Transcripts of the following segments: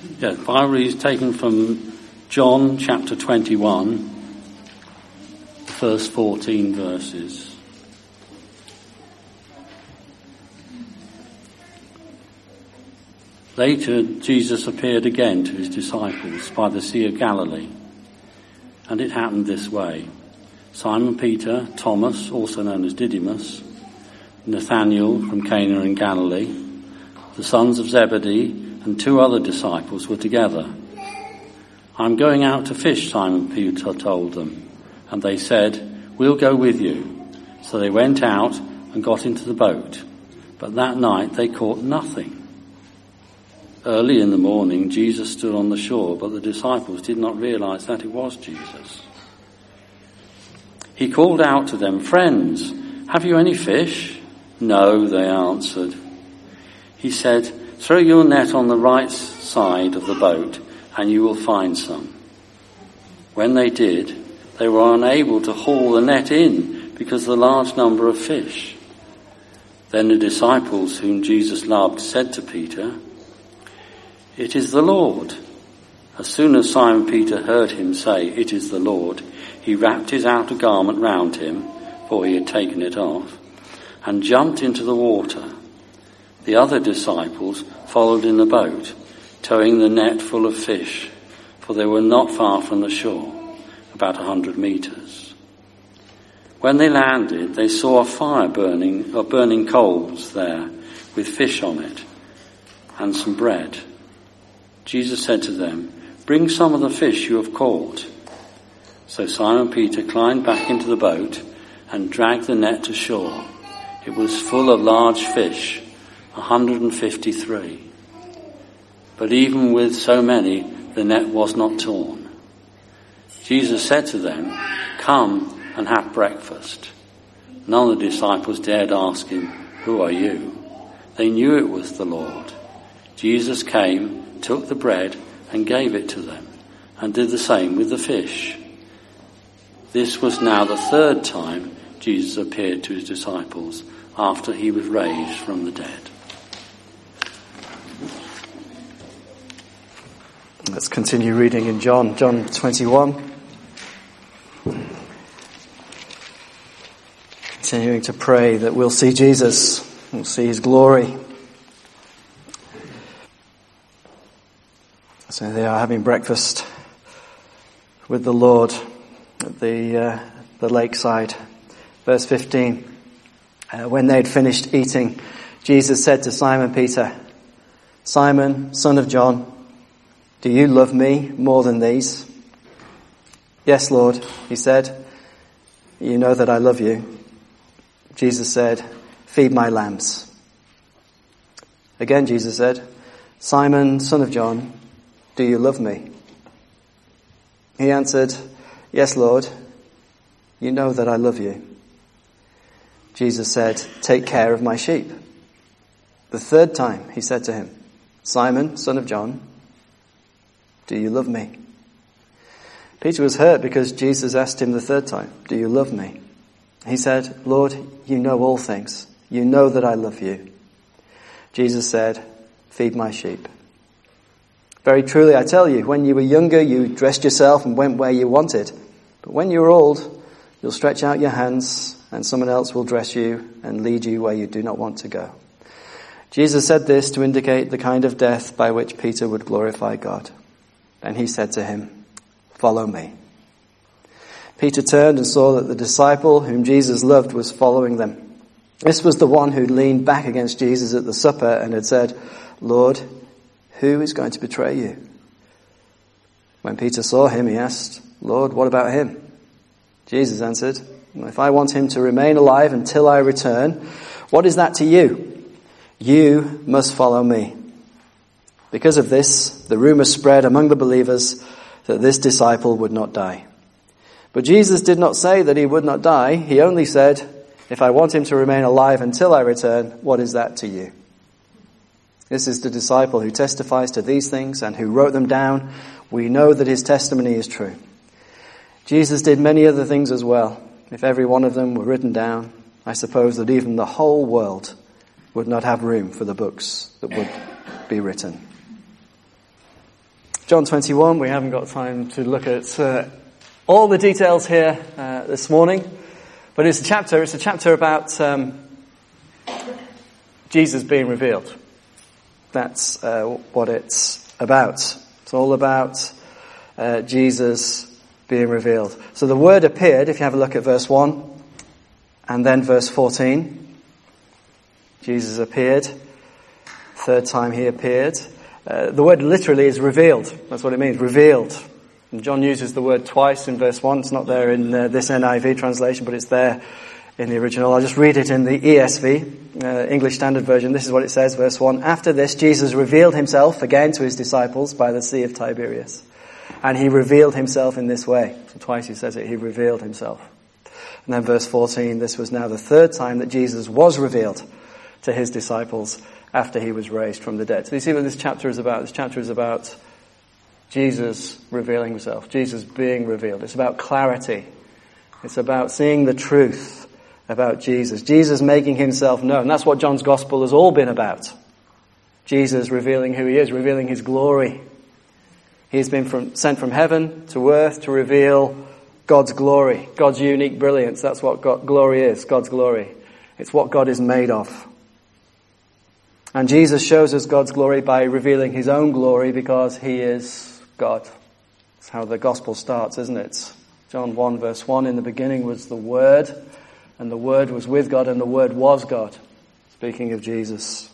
Yeah, the Bible is taken from John chapter 21, the first 14 verses. Later, Jesus appeared again to his disciples by the Sea of Galilee. And it happened this way. Simon Peter, Thomas, also known as Didymus, Nathanael from Cana in Galilee, the sons of Zebedee, and 2 other disciples were together. "I'm going out to fish," Simon Peter told them. And they said, "We'll go with you." So they went out and got into the boat. But that night they caught nothing. Early in the morning, Jesus stood on the shore, but the disciples did not realize that it was Jesus. He called out to them, "Friends, have you any fish?" "No," they answered. He said, "Throw your net on the right side of the boat and you will find some." When they did, they were unable to haul the net in because of the large number of fish. Then the disciples whom Jesus loved said to Peter, "It is the Lord." As soon as Simon Peter heard him say, "It is the Lord," he wrapped his outer garment round him, for he had taken it off, and jumped into the water. The other disciples followed in the boat, towing the net full of fish, for they were not far from the shore, about 100 meters. When they landed, they saw a fire burning coals there, with fish on it, and some bread. Jesus said to them, "Bring some of the fish you have caught." So Simon Peter climbed back into the boat and dragged the net to shore. It was full of large fish, 153. But even with so many, the net was not torn. Jesus said to them, "Come and have breakfast." None of the disciples dared ask him, "Who are you?" They knew it was the Lord. Jesus came, took the bread and gave it to them, and did the same with the fish. This was now the 3rd time Jesus appeared to his disciples after he was raised from the dead. Let's continue reading in John 21. Continuing to pray that we'll see Jesus, we'll see his glory. So they are having breakfast with the Lord at the lakeside. Verse 15. When they had finished eating, Jesus said to Simon Peter, "Simon, son of John, do you love me more than these?" "Yes, Lord," he said. "You know that I love you." Jesus said, "Feed my lambs." Again Jesus said, "Simon, son of John, do you love me?" He answered, "Yes, Lord, you know that I love you." Jesus said, "Take care of my sheep." The 3rd time he said to him, "Simon, son of John, do you love me?" Peter was hurt because Jesus asked him the 3rd time, "Do you love me?" He said, "Lord, you know all things. You know that I love you." Jesus said, "Feed my sheep. Very truly I tell you, when you were younger, you dressed yourself and went where you wanted. But when you're old, you'll stretch out your hands and someone else will dress you and lead you where you do not want to go." Jesus said this to indicate the kind of death by which Peter would glorify God. And he said to him, "Follow me." Peter turned and saw that the disciple whom Jesus loved was following them. This was the one who'd leaned back against Jesus at the supper and had said, "Lord, who is going to betray you?" When Peter saw him, he asked, "Lord, what about him?" Jesus answered, "If I want him to remain alive until I return, what is that to you? You must follow me." Because of this, the rumor spread among the believers that this disciple would not die. But Jesus did not say that he would not die. He only said, "If I want him to remain alive until I return, what is that to you?" This is the disciple who testifies to these things and who wrote them down. We know that his testimony is true. Jesus did many other things as well. If every one of them were written down, I suppose that even the whole world would not have room for the books that would be written. John 21, we haven't got time to look at all the details here this morning, but it's a chapter about Jesus being revealed. That's what it's about. It's all about Jesus being revealed. So the word appeared, if you have a look at verse 1, and then verse 14. Jesus appeared. Third time he appeared. The word literally is revealed. That's what it means, revealed. And John uses the word twice in verse 1. It's not there in this NIV translation, but it's there in the original. I'll just read it in the ESV, English Standard Version. This is what it says, verse 1. After this, Jesus revealed himself again to his disciples by the Sea of Tiberias. And he revealed himself in this way. So twice he says it, he revealed himself. And then verse 14, this was now the third time that Jesus was revealed to his disciples after he was raised from the dead. So you see what this chapter is about? This chapter is about Jesus revealing himself, Jesus being revealed. It's about clarity. It's about seeing the truth about Jesus. Jesus making himself known. That's what John's gospel has all been about. Jesus revealing who he is, revealing his glory. He's been sent from heaven to earth to reveal God's glory, God's unique brilliance. That's what glory is, God's glory. It's what God is made of. And Jesus shows us God's glory by revealing his own glory because he is God. That's how the gospel starts, isn't it? John 1 verse 1, in the beginning was the Word, and the Word was with God, and the Word was God. Speaking of Jesus.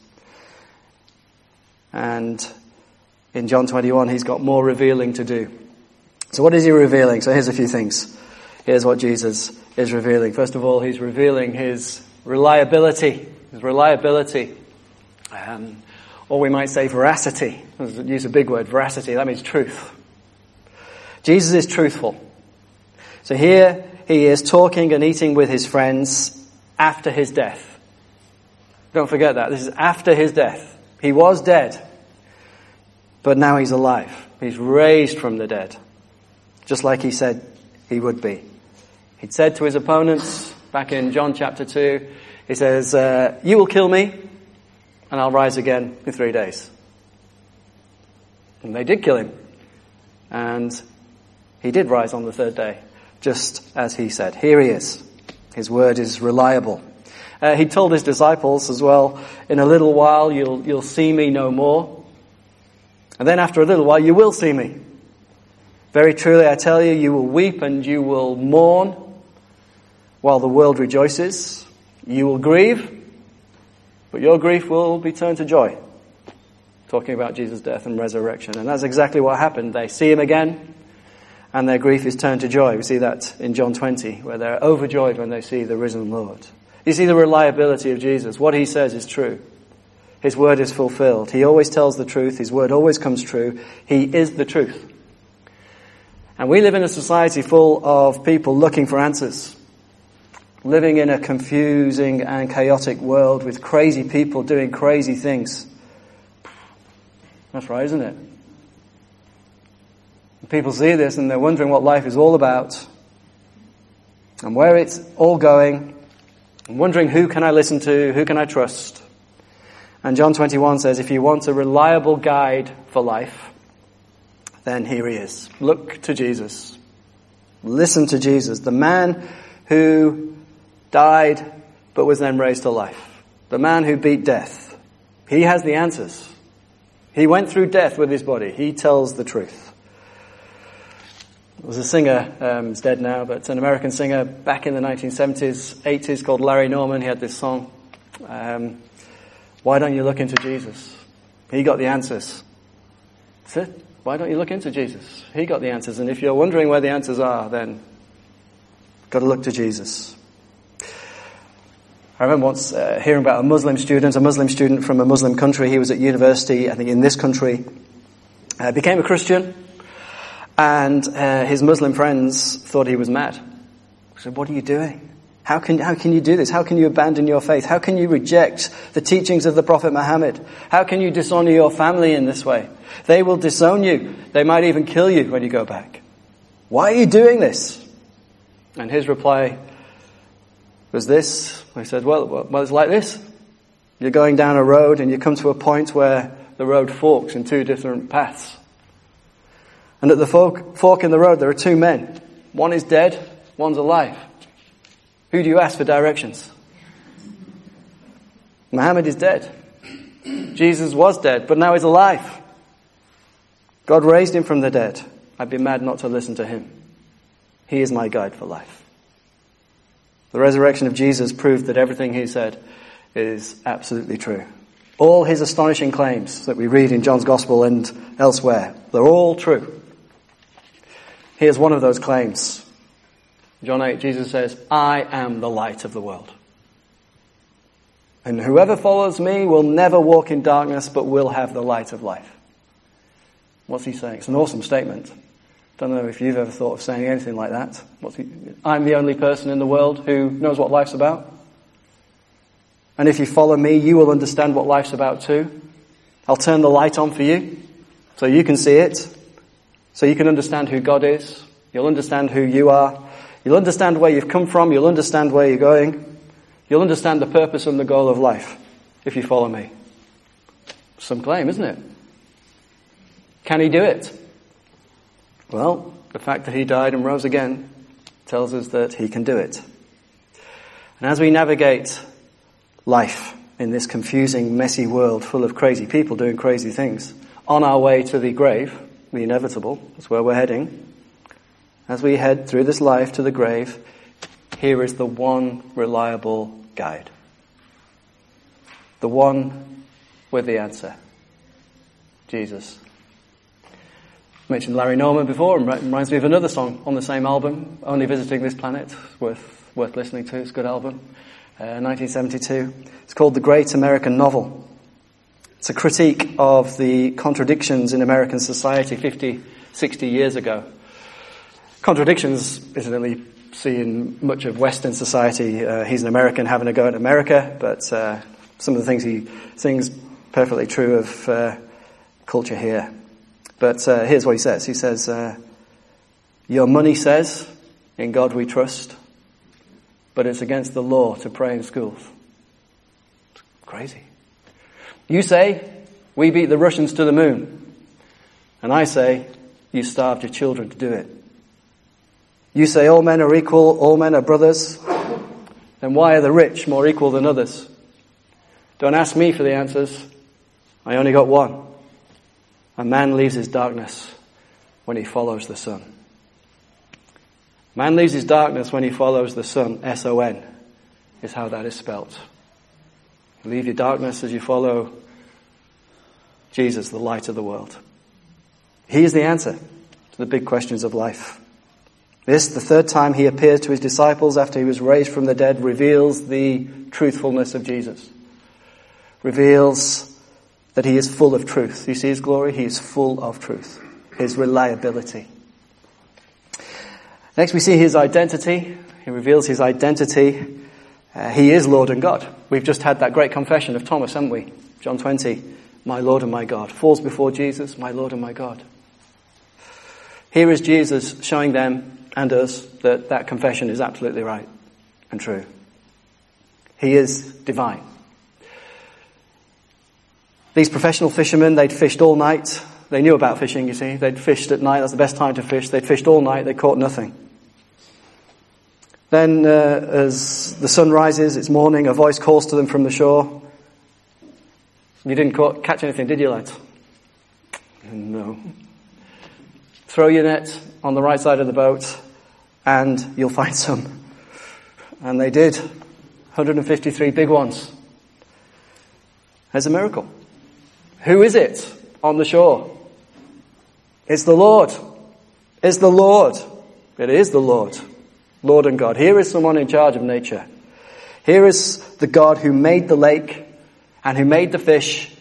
And in John 21, he's got more revealing to do. So what is he revealing? So here's a few things. Here's what Jesus is revealing. First of all, he's revealing his reliability. His reliability. Or we might say veracity. Use a big word, veracity. That means truth. Jesus is truthful. So here he is talking and eating with his friends after his death. Don't forget that. This is after his death. He was dead. But now he's alive. He's raised from the dead. Just like he said he would be. He'd said to his opponents back in John chapter 2, he says, you will kill me and I'll rise again in 3 days. And they did kill him. And he did rise on the third day, just as he said. Here he is. His word is reliable. He told his disciples as well, in a little while you'll see me no more. And then after a little while you will see me. Very truly I tell you, you will weep and you will mourn while the world rejoices. You will grieve, but your grief will be turned to joy. Talking about Jesus' death and resurrection. And that's exactly what happened. They see him again, and their grief is turned to joy. We see that in John 20, where they're overjoyed when they see the risen Lord. You see the reliability of Jesus. What he says is true. His word is fulfilled. He always tells the truth. His word always comes true. He is the truth. And we live in a society full of people looking for answers. Living in a confusing and chaotic world with crazy people doing crazy things. That's right, isn't it? People see this and they're wondering what life is all about and where it's all going, and wondering who can I listen to, who can I trust. And John 21 says, if you want a reliable guide for life, then here he is. Look to Jesus. Listen to Jesus, the man who died but was then raised to life. The man who beat death. He has the answers. He went through death with his body. He tells the truth. There was a singer, he's dead now, but an American singer back in the 1970s, 80s called Larry Norman. He had this song, Why Don't You Look Into Jesus? He got the answers. That's it. Why don't you look into Jesus? He got the answers. And if you're wondering where the answers are, then got to look to Jesus. I remember once hearing about a Muslim student from a Muslim country. He was at university, I think in this country, became a Christian, and his Muslim friends thought he was mad. They said, what are you doing? How can you do this? How can you abandon your faith? How can you reject the teachings of the Prophet Muhammad? How can you dishonor your family in this way? They will disown you. They might even kill you when you go back. Why are you doing this? And his reply was this. He said, well, it's like this. You're going down a road and you come to a point where the road forks in two different paths. And at the fork in the road, there are two men. One is dead, one's alive. Who do you ask for directions? Muhammad is dead. Jesus was dead, but now he's alive. God raised him from the dead. I'd be mad not to listen to him. He is my guide for life. The resurrection of Jesus proved that everything he said is absolutely true. All his astonishing claims that we read in John's Gospel and elsewhere, they're all true. Here's one of those claims. John 8, Jesus says, I am the light of the world. And whoever follows me will never walk in darkness, but will have the light of life. What's he saying? It's an awesome statement. Don't know if you've ever thought of saying anything like that. I'm the only person in the world who knows what life's about. And if you follow me, you will understand what life's about too. I'll turn the light on for you so you can see it, so you can understand who God is. You'll understand who you are. You'll understand where you've come from. You'll understand where you're going. You'll understand the purpose and the goal of life if you follow me. Some claim, isn't it? Can he do it? Well, the fact that he died and rose again tells us that he can do it. And as we navigate life in this confusing, messy world full of crazy people doing crazy things, on our way to the grave, the inevitable, that's where we're heading. As we head through this life to the grave, here is the one reliable guide. The one with the answer. Jesus. I mentioned Larry Norman before, and it reminds me of another song on the same album, Only Visiting This Planet, worth listening to. It's a good album. 1972. It's called The Great American Novel. It's a critique of the contradictions in American society 50, 60 years ago. Contradictions isn't really seen much of Western society. He's an American having a go at America, but some of the things he sings perfectly true of culture here. But here's what he says. He says, your money says, in God we trust, but it's against the law to pray in schools. It's crazy. You say, we beat the Russians to the moon. And I say, you starved your children to do it. You say all men are equal, all men are brothers. Then why are the rich more equal than others? Don't ask me for the answers. I only got one. A man leaves his darkness when he follows the sun. Man leaves his darkness when he follows the sun. S-O-N is how that is spelt. Leave your darkness as you follow Jesus, the light of the world. He is the answer to the big questions of life. This, the third time he appeared to his disciples after he was raised from the dead, reveals the truthfulness of Jesus. Reveals that he is full of truth. You see his glory? He is full of truth. His reliability. Next we see his identity. He reveals his identity. He is Lord and God. We've just had that great confession of Thomas, haven't we? John 20, my Lord and my God. Falls before Jesus, my Lord and my God. Here is Jesus showing them and us that that confession is absolutely right and true. He is divine. These professional fishermen, they'd fished all night. They knew about fishing, you see. They'd fished at night. That's the best time to fish. They'd fished all night. They caught nothing. Then as the sun rises, it's morning, a voice calls to them from the shore. You didn't catch anything, did you, lads? No. Throw your net on the right side of the boat and you'll find some. And they did. 153 big ones. There's a miracle. Who is it on the shore? It's the Lord. It's the Lord. It is the Lord. Lord and God. Here is someone in charge of nature. Here is the God who made the lake and who made the fish.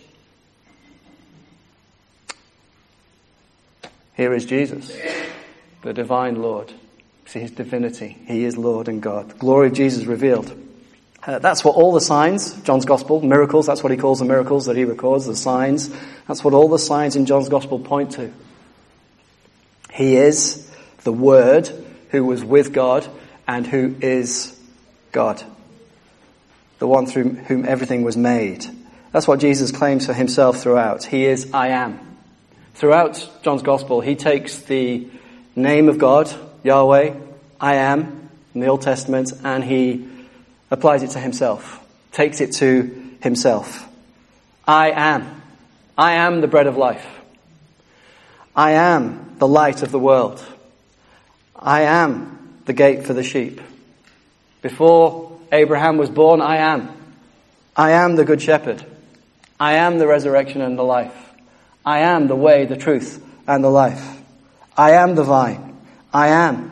Here is Jesus, the divine Lord. See his divinity. He is Lord and God. The glory of Jesus revealed. That's what all the signs, John's Gospel, miracles, that's what he calls the miracles that he records, the signs. That's what all the signs in John's Gospel point to. He is the Word who was with God and who is God. The one through whom everything was made. That's what Jesus claims for himself throughout. He is I am. Throughout John's Gospel, he takes the name of God, Yahweh, I am, in the Old Testament, and he applies it to himself, takes it to himself. I am the bread of life. I am the light of the world. I am the gate for the sheep. Before Abraham was born, I am. I am the good shepherd. I am the resurrection and the life. I am the way, the truth, and the life. I am the vine. I am.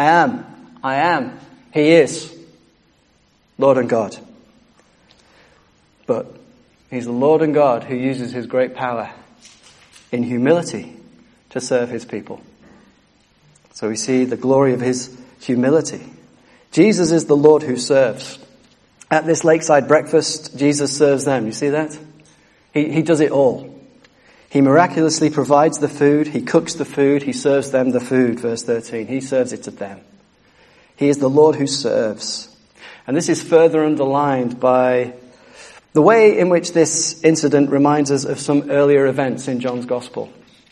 He is Lord and God. But he's the Lord and God who uses his great power in humility to serve his people. So we see the glory of his humility. Jesus is the Lord who serves. At this lakeside breakfast, Jesus serves them. You see that? He does it all. He miraculously provides the food. He cooks the food. He serves them the food. Verse 13. He serves it to them. He is the Lord who serves. And this is further underlined by the way in which this incident reminds us of some earlier events in John's Gospel.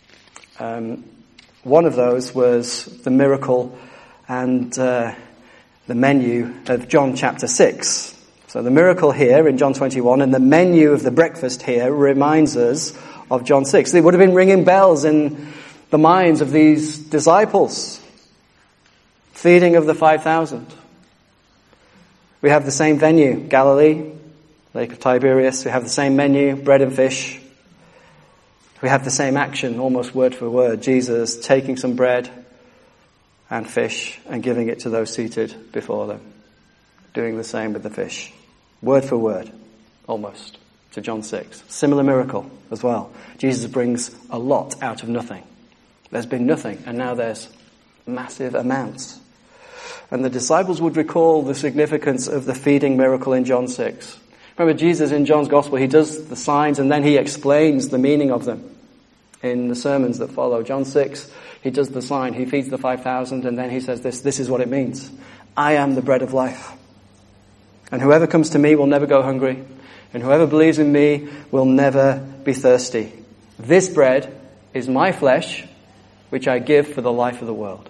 One of those was the miracle and the menu of John chapter 6. So the miracle here in John 21 and the menu of the breakfast here reminds us of John 6. It would have been ringing bells in the minds of these disciples. Feeding of the 5,000. We have the same venue, Galilee, Lake of Tiberias. We have the same menu, bread and fish. We have the same action, almost word for word. Jesus taking some bread and fish and giving it to those seated before them. Doing the same with the fish. Word for word, almost, to John 6. Similar miracle as well. Jesus brings a lot out of nothing. There's been nothing, and now there's massive amounts. And the disciples would recall the significance of the feeding miracle in John 6. Remember, Jesus in John's Gospel, he does the signs and then he explains the meaning of them in the sermons that follow. John 6, he does the sign, he feeds the 5,000, and then he says this is what it means. I am the bread of life. And whoever comes to me will never go hungry, and whoever believes in me will never be thirsty. This bread is my flesh, which I give for the life of the world.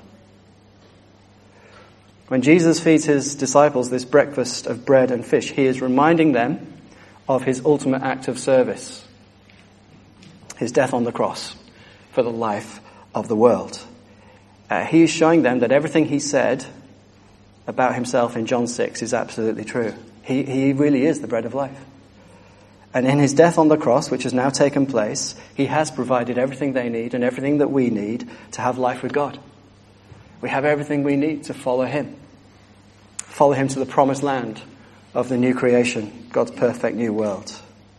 When Jesus feeds his disciples this breakfast of bread and fish, he is reminding them of his ultimate act of service, his death on the cross for the life of the world. He is showing them that everything he said about himself in John 6 is absolutely true. He really is the bread of life. And in his death on the cross, which has now taken place, he has provided everything they need and everything that we need to have life with God. We have everything we need to follow him. Follow him to the promised land of the new creation, God's perfect new world.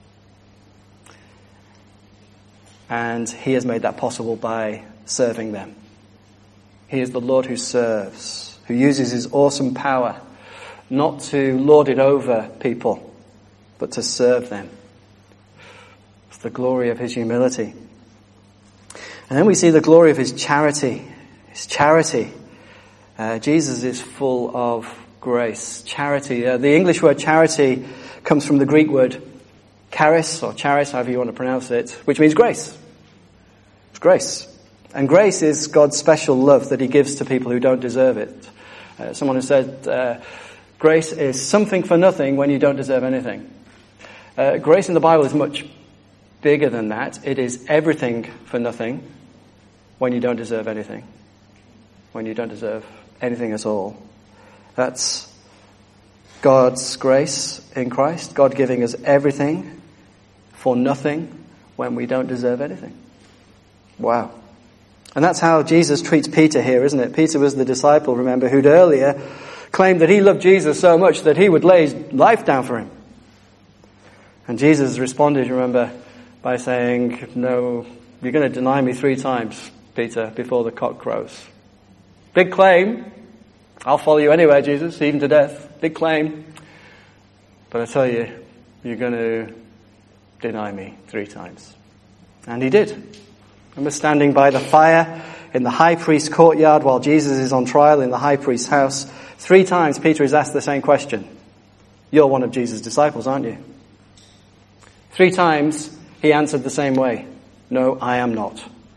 And he has made that possible by serving them. He is the Lord who serves, who uses his awesome power not to lord it over people, but to serve them. It's the glory of his humility. And then we see the glory of his charity. His charity. Jesus is full of grace. Charity. The English word charity comes from the Greek word charis, or charis, however you want to pronounce it, which means grace. It's grace. And grace is God's special love that he gives to people who don't deserve it. Someone has said, grace is something for nothing when you don't deserve anything. Grace in the Bible is much bigger than that. It is everything for nothing when you don't deserve anything. When you don't deserve anything at all. That's God's grace in Christ. God giving us everything for nothing when we don't deserve anything. Wow. And that's how Jesus treats Peter here, isn't it? Peter was the disciple, remember, who'd earlier claimed that he loved Jesus so much that he would lay his life down for him. And Jesus responded, remember, by saying, no, you're going to deny me 3 times, Peter, before the cock crows. Big claim. I'll follow you anywhere, Jesus, even to death. Big claim. But I tell you, you're going to deny me 3 times. And he did. Remember standing by the fire in the high priest's courtyard while Jesus is on trial in the high priest's house. 3 times Peter is asked the same question. You're one of Jesus' disciples, aren't you? 3 times he answered the same way. No, I am not.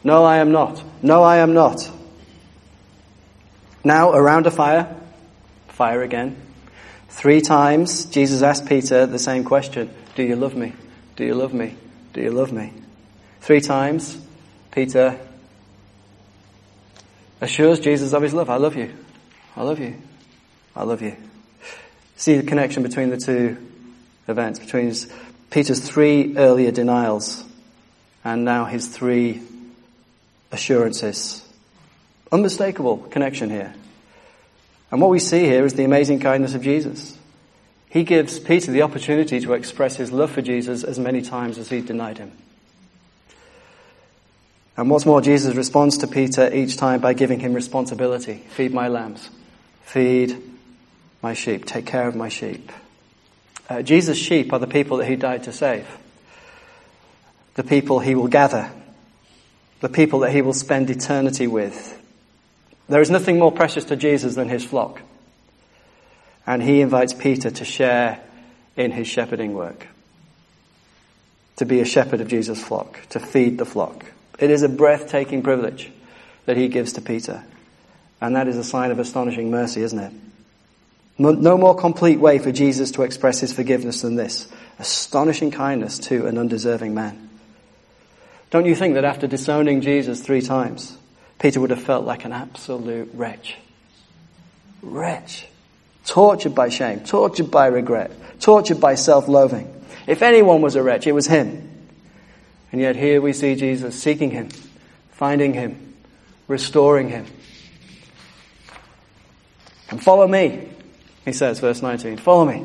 No, I am not. No, I am not. Now, around a fire. Fire again. 3 times, Jesus asked Peter the same question. Do you love me? Do you love me? Do you love me? 3 times, Peter assures Jesus of his love. I love you. I love you. I love you. See the connection between the 2 events, between Peter's 3 earlier denials and now his 3 assurances. Unmistakable connection here. And what we see here is the amazing kindness of Jesus. He gives Peter the opportunity to express his love for Jesus as many times as he denied him. And what's more, Jesus responds to Peter each time by giving him responsibility. Feed my lambs. Feed my sheep. Take care of my sheep. Jesus' sheep are the people that he died to save. The people he will gather. The people that he will spend eternity with. There is nothing more precious to Jesus than his flock. And he invites Peter to share in his shepherding work. To be a shepherd of Jesus' flock. To feed the flock. It is a breathtaking privilege that he gives to Peter. And that is a sign of astonishing mercy, isn't it? No more complete way for Jesus to express his forgiveness than this. Astonishing kindness to an undeserving man. Don't you think that after disowning Jesus 3 times, Peter would have felt like an absolute wretch? Wretch. Tortured by shame, tortured by regret, tortured by self-loathing. If anyone was a wretch, it was him. And yet here we see Jesus seeking him, finding him, restoring him. And follow me, he says, verse 19. Follow me.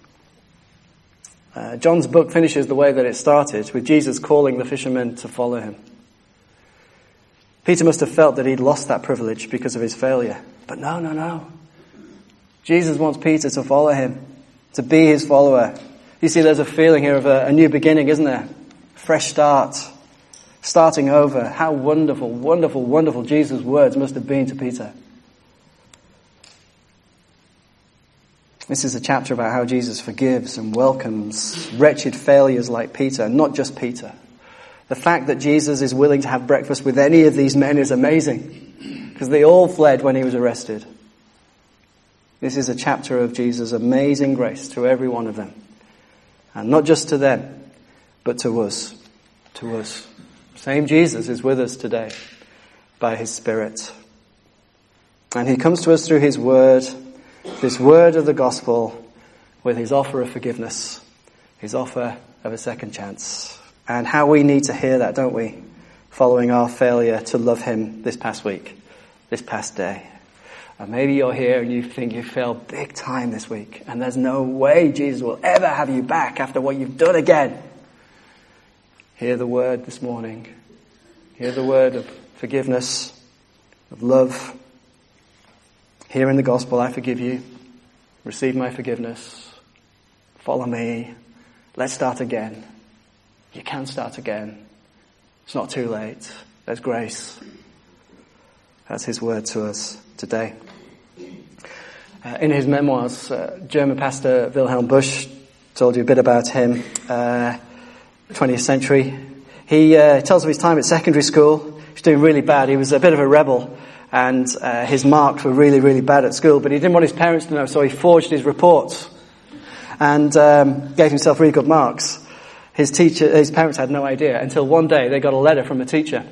John's book finishes the way that it started, with Jesus calling the fishermen to follow him. Peter must have felt that he'd lost that privilege because of his failure. But no. Jesus wants Peter to follow him, to be his follower. You see, there's a feeling here of a new beginning, isn't there? Fresh start. Starting over. How wonderful, wonderful, wonderful Jesus' words must have been to Peter. This is a chapter about how Jesus forgives and welcomes wretched failures like Peter, not just Peter. The fact that Jesus is willing to have breakfast with any of these men is amazing, because they all fled when he was arrested. This is a chapter of Jesus' amazing grace to every one of them. And not just to them, but to us. To us. Same Jesus is with us today by his Spirit. And he comes to us through his word, this word of the gospel, with his offer of forgiveness, his offer of a second chance. And how we need to hear that, don't we? Following our failure to love him this past week, this past day. And maybe you're here and you think you failed big time this week, and there's no way Jesus will ever have you back after what you've done again. Hear the word this morning. Hear the word of forgiveness, of love. Hear in the gospel, I forgive you. Receive my forgiveness. Follow me. Let's start again. You can start again. It's not too late. There's grace. That's his word to us today. In his memoirs, German pastor Wilhelm Busch told you a bit about him, 20th century. He tells of his time at secondary school. He was doing really bad. He was a bit of a rebel, and his marks were really, really bad at school, but he didn't want his parents to know, so he forged his reports and gave himself really good marks. His parents had no idea until one day they got a letter from a teacher.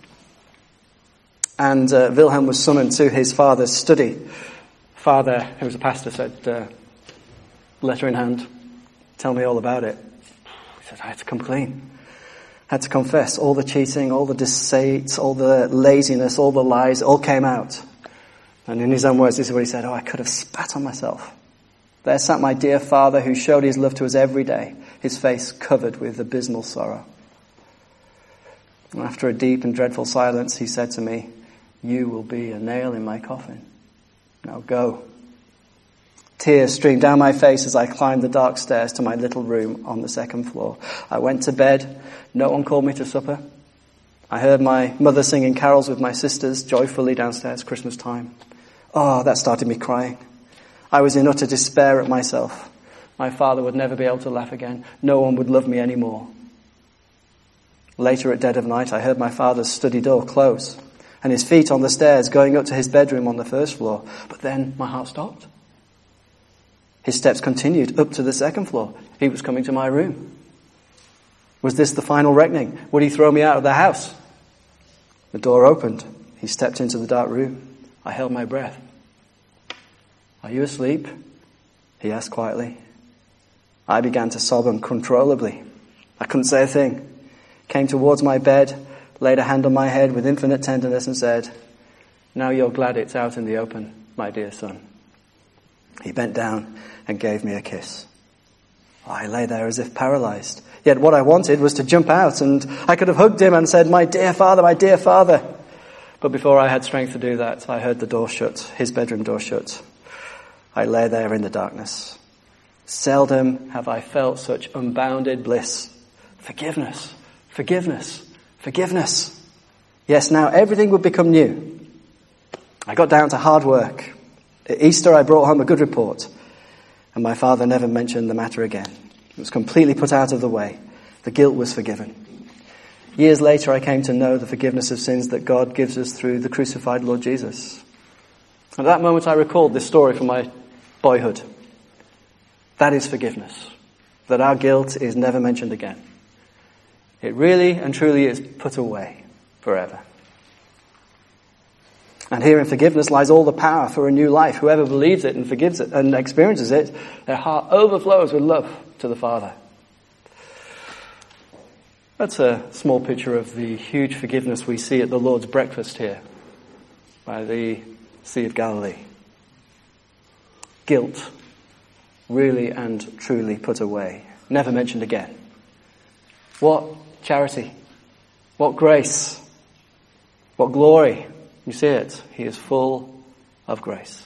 And Wilhelm was summoned to his father's study. Father, who was a pastor, said, letter in hand, tell me all about it. He said, I had to come clean. I had to confess all the cheating, all the deceit, all the laziness, all the lies, all came out. And in his own words, this is what he said, I could have spat on myself. There sat my dear father who showed his love to us every day, his face covered with abysmal sorrow. And after a deep and dreadful silence, he said to me, you will be a nail in my coffin. Now go. Tears streamed down my face as I climbed the dark stairs to my little room on the 2nd floor. I went to bed. No one called me to supper. I heard my mother singing carols with my sisters joyfully downstairs Christmas time. Oh, that started me crying. I was in utter despair at myself. My father would never be able to laugh again. No one would love me anymore. Later at dead of night, I heard my father's study door close and his feet on the stairs going up to his bedroom on the first floor. But then my heart stopped. His steps continued up to the second floor. He was coming to my room. Was this the final reckoning? Would he throw me out of the house? The door opened. He stepped into the dark room. I held my breath. "Are you asleep?" he asked quietly. I began to sob uncontrollably. I couldn't say a thing. Came towards my bed, laid a hand on my head with infinite tenderness and said, "Now you're glad it's out in the open, my dear son." He bent down and gave me a kiss. I lay there as if paralyzed. Yet what I wanted was to jump out, and I could have hugged him and said, "My dear father, my dear father." But before I had strength to do that, I heard the door shut, his bedroom door shut. I lay there in the darkness. Seldom have I felt such unbounded bliss. Forgiveness, forgiveness, forgiveness. Yes, now everything would become new. I got down to hard work. At Easter, I brought home a good report, and my father never mentioned the matter again. It was completely put out of the way. The guilt was forgiven. Years later, I came to know the forgiveness of sins that God gives us through the crucified Lord Jesus. At that moment, I recalled this story from my boyhood. That is forgiveness, that our guilt is never mentioned again. It really and truly is put away forever. And here in forgiveness lies all the power for a new life. Whoever believes it and forgives it and experiences it, their heart overflows with love to the Father. That's a small picture of the huge forgiveness we see at the Lord's breakfast here by the Sea of Galilee. Guilt, really and truly put away, never mentioned again. What charity, what grace, what glory. You see it. He is full of grace.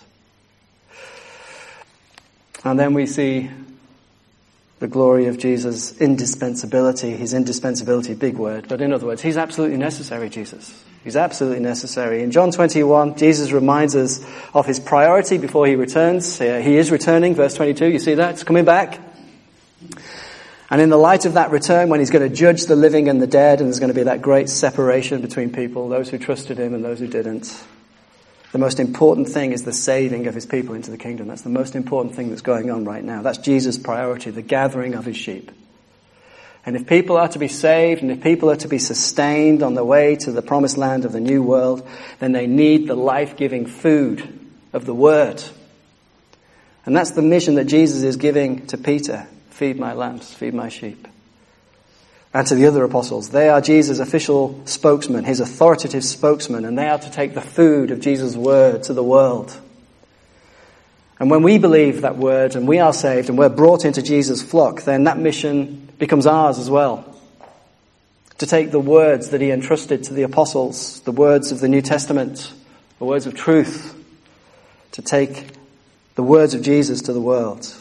And then we see the glory of Jesus' indispensability. His indispensability, big word, but in other words, he's absolutely necessary, Jesus. He's absolutely necessary. In John 21, Jesus reminds us of his priority before he returns. He is returning, verse 22. You see that? It's coming back. And in the light of that return, when he's going to judge the living and the dead, and there's going to be that great separation between people, those who trusted him and those who didn't, the most important thing is the saving of his people into the kingdom. That's the most important thing that's going on right now. That's Jesus' priority, the gathering of his sheep. And if people are to be saved, and if people are to be sustained on the way to the promised land of the new world, then they need the life-giving food of the Word. And that's the mission that Jesus is giving to Peter. Feed my lambs, feed my sheep. And to the other apostles, they are Jesus' official spokesman, his authoritative spokesman, and they are to take the food of Jesus' word to the world. And when we believe that word and we are saved and we're brought into Jesus' flock, then that mission becomes ours as well. To take the words that he entrusted to the apostles, the words of the New Testament, the words of truth, to take the words of Jesus to the world.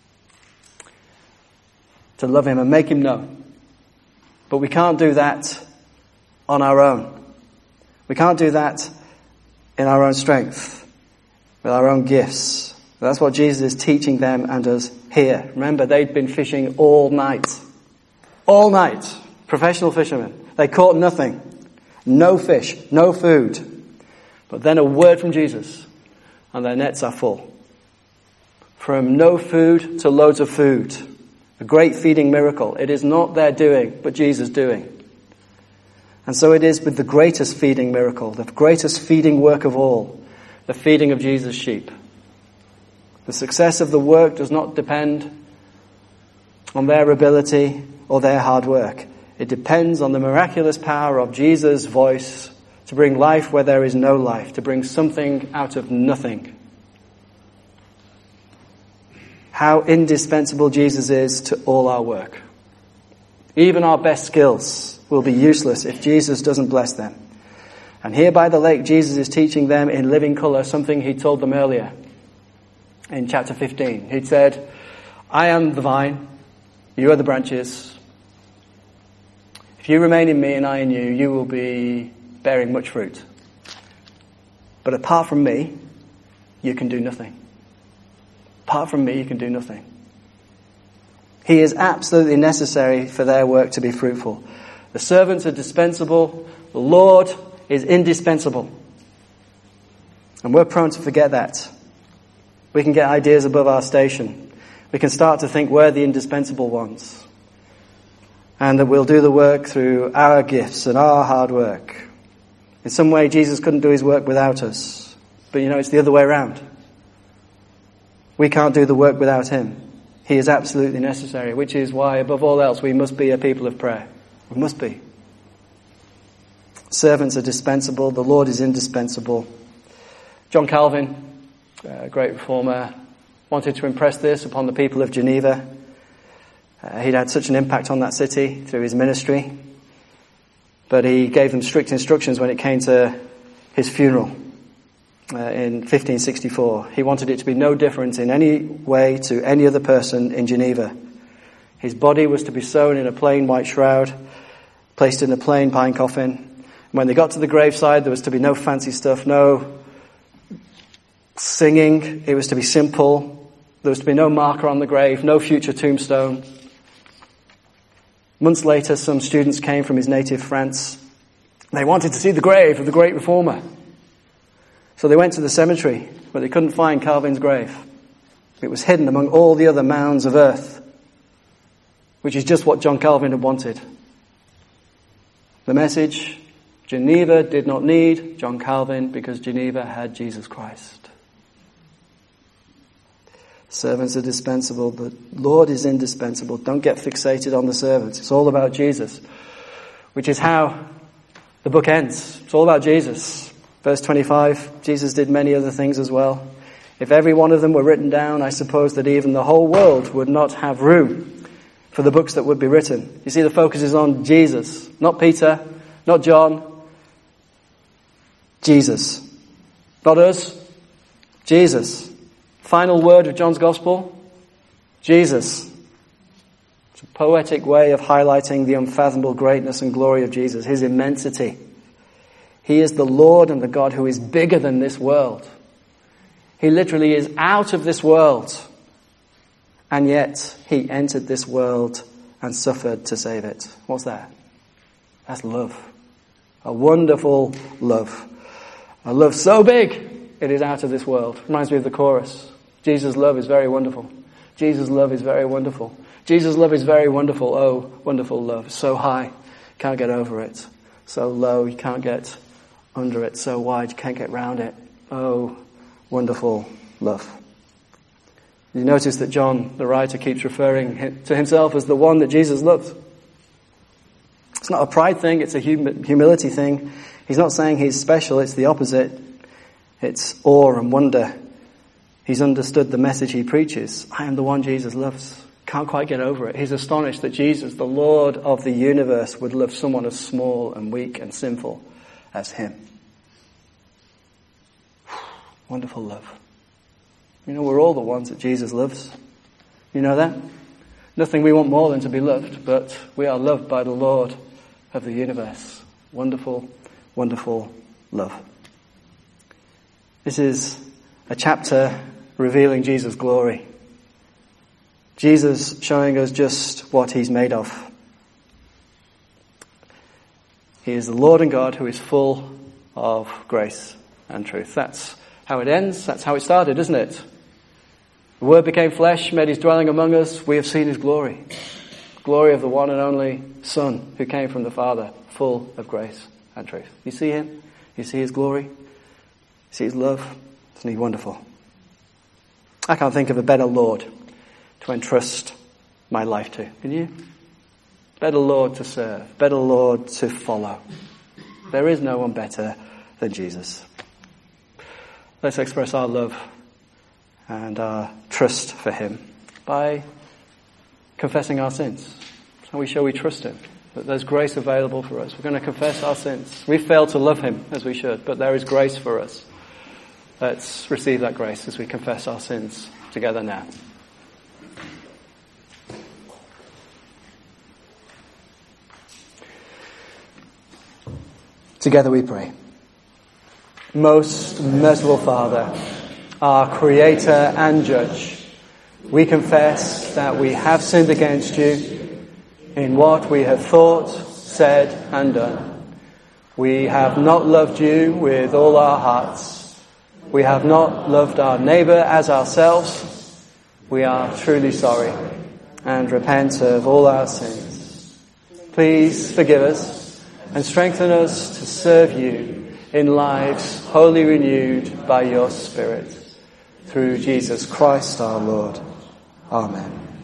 To love him and make him known. But we can't do that on our own. We can't do that in our own strength, with our own gifts. That's what Jesus is teaching them and us here. Remember, they'd been fishing all night. All night. Professional fishermen. They caught nothing. No fish. No food. But then a word from Jesus, and their nets are full. From no food to loads of food. A great feeding miracle. It is not their doing, but Jesus' doing. And so it is with the greatest feeding miracle, the greatest feeding work of all, the feeding of Jesus' sheep. The success of the work does not depend on their ability or their hard work. It depends on the miraculous power of Jesus' voice to bring life where there is no life, to bring something out of nothing. How indispensable Jesus is to all our work. Even our best skills will be useless if Jesus doesn't bless them. And here by the lake, Jesus is teaching them in living colour something he told them earlier in chapter 15. He'd said, I am the vine, you are the branches. If you remain in me and I in you, you will be bearing much fruit. But apart from me, you can do nothing. Apart from me, you can do nothing. He is absolutely necessary for their work to be fruitful. The servants are dispensable. The Lord is indispensable. And we're prone to forget that. We can get ideas above our station. We can start to think we're the indispensable ones. And that we'll do the work through our gifts and our hard work. In some way, Jesus couldn't do his work without us. But it's the other way around. We can't do the work without him. He is absolutely necessary, which is why, above all else, we must be a people of prayer. We must be. Servants are dispensable. The Lord is indispensable. John Calvin, a great reformer, wanted to impress this upon the people of Geneva. He'd had such an impact on that city through his ministry. But he gave them strict instructions when it came to his funeral in 1564. He wanted it to be no different in any way to any other person in Geneva. His body was to be sewn in a plain white shroud, placed in a plain pine coffin. When they got to the graveside, there was to be no fancy stuff, no singing. It was to be simple. There was to be no marker on the grave, no future tombstone. Months later, some students came from his native France. They wanted to see the grave of the great reformer. So they went to the cemetery, but they couldn't find Calvin's grave. It was hidden among all the other mounds of earth, which is just what John Calvin had wanted. The message: Geneva did not need John Calvin because Geneva had Jesus Christ. Servants are dispensable. The Lord is indispensable. Don't get fixated on the servants. It's all about Jesus, which is how the book ends. It's all about Jesus. Verse 25, Jesus did many other things as well. If every one of them were written down, I suppose that even the whole world would not have room for the books that would be written. You see, the focus is on Jesus, not Peter, not John. Jesus. Not us. Jesus. Final word of John's Gospel, Jesus. It's a poetic way of highlighting the unfathomable greatness and glory of Jesus, his immensity. He is the Lord and the God who is bigger than this world. He literally is out of this world. And yet, he entered this world and suffered to save it. What's that? That's love. A wonderful love. A love so big, it is out of this world. Reminds me of the chorus. Jesus' love is very wonderful. Jesus' love is very wonderful. Jesus' love is very wonderful. Oh, wonderful love. So high, can't get over it. So low, you can't get under it. So wide, you can't get round it. Oh, wonderful love. You notice that John, the writer, keeps referring to himself as the one that Jesus loved. It's not a pride thing, it's a humility thing. He's not saying he's special, it's the opposite. It's awe and wonder. He's understood the message he preaches. I am the one Jesus loves. Can't quite get over it. He's astonished that Jesus, the Lord of the universe, would love someone as small and weak and sinful as him. Wonderful love. We're all the ones that Jesus loves. You know that? Nothing we want more than to be loved, but we are loved by the Lord of the universe. Wonderful, wonderful love. This is a chapter revealing Jesus' glory. Jesus showing us just what he's made of. He is the Lord and God who is full of grace and truth. That's how it ends. That's how it started, isn't it? The Word became flesh, made his dwelling among us. We have seen his glory. Glory of the one and only Son who came from the Father, full of grace and truth. You see him? You see his glory? You see his love? Isn't he wonderful? I can't think of a better Lord to entrust my life to. Can you? Better Lord to serve. Better Lord to follow. There is no one better than Jesus. Let's express our love and our trust for him by confessing our sins. That's how we show we trust him. That there's grace available for us. We're going to confess our sins. We fail to love him as we should, but there is grace for us. Let's receive that grace as we confess our sins together now. Together we pray. Most merciful Father, our Creator and Judge, we confess that we have sinned against you in what we have thought, said and done. We have not loved you with all our hearts. We have not loved our neighbour as ourselves. We are truly sorry and repent of all our sins. Please forgive us and strengthen us to serve you in lives wholly renewed by your Spirit. Through Jesus Christ our Lord. Amen.